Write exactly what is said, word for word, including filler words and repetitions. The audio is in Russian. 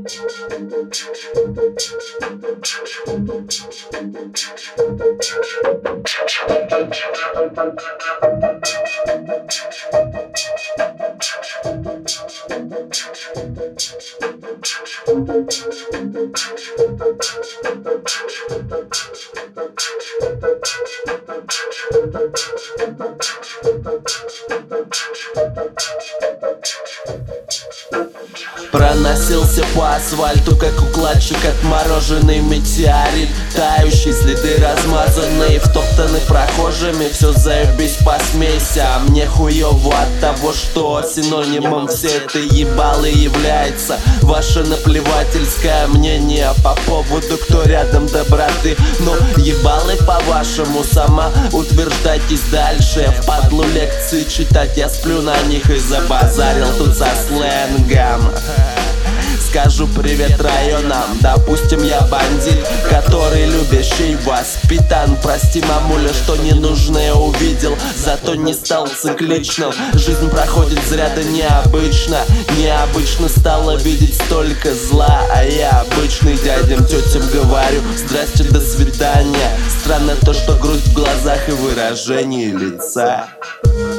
Проносился по асфальту, как укладчик, отмороженный метеорит. Тающие следы, размазанные, втоптаны прохожими. Все заебись, посмейся, а мне хуёво от того, что синонимом всей этой ебалы является ваше наплевательское мнение по поводу, кто рядом доброты. Но ебалы, по-вашему, сама утверждайтесь дальше. Впадлу лекции читать, я сплю на них и забазарил тут со сленгом. Скажу привет районам. Допустим, я бандит, который любящий воспитан. Прости, мамуля, что ненужное увидел, зато не стал цикличным. Жизнь проходит зря, да необычно. Необычно стало видеть столько зла, а я обычный дядям, тетям говорю: здрасте, до свидания. Странно то, что грусть в глазах и выражении лица.